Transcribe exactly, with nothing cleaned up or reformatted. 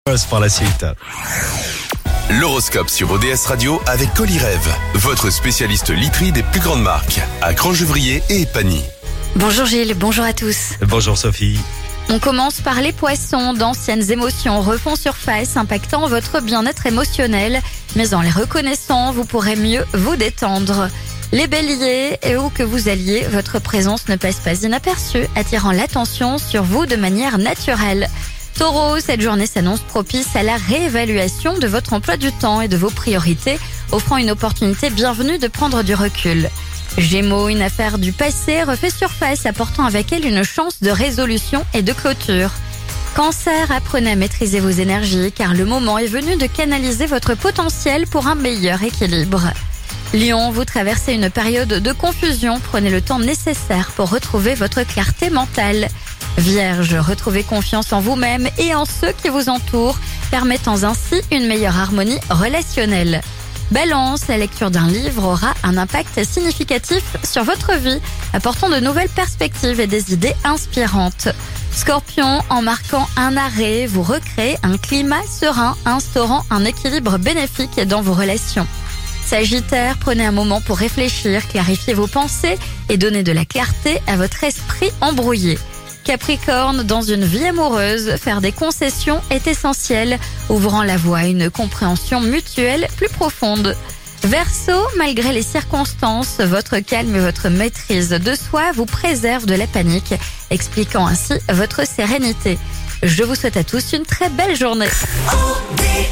par la suite. L'horoscope sur O D S Radio avec Colirève, votre spécialiste literie des plus grandes marques, à Crangevrier et Epagny. Bonjour Gilles, bonjour à tous. Bonjour Sophie. On commence par les poissons. D'anciennes émotions refont surface, impactant votre bien-être émotionnel. Mais en les reconnaissant, vous pourrez mieux vous détendre. Les béliers, et où que vous alliez, votre présence ne passe pas inaperçue, attirant l'attention sur vous de manière naturelle. Taureau, cette journée s'annonce propice à la réévaluation de votre emploi du temps et de vos priorités, offrant une opportunité bienvenue de prendre du recul. Gémeaux, une affaire du passé refait surface, apportant avec elle une chance de résolution et de clôture. Cancer, apprenez à maîtriser vos énergies, car le moment est venu de canaliser votre potentiel pour un meilleur équilibre. Lion, vous traversez une période de confusion, prenez le temps nécessaire pour retrouver votre clarté mentale. Vierge, retrouvez confiance en vous-même et en ceux qui vous entourent, permettant ainsi une meilleure harmonie relationnelle. Balance, la lecture d'un livre aura un impact significatif sur votre vie, apportant de nouvelles perspectives et des idées inspirantes. Scorpion, en marquant un arrêt, vous recréez un climat serein, instaurant un équilibre bénéfique dans vos relations. Sagittaire, prenez un moment pour réfléchir, clarifier vos pensées et donner de la clarté à votre esprit embrouillé. Capricorne, dans une vie amoureuse, faire des concessions est essentiel, ouvrant la voie à une compréhension mutuelle plus profonde. Verseau, malgré les circonstances, votre calme et votre maîtrise de soi vous préservent de la panique, expliquant ainsi votre sérénité. Je vous souhaite à tous une très belle journée.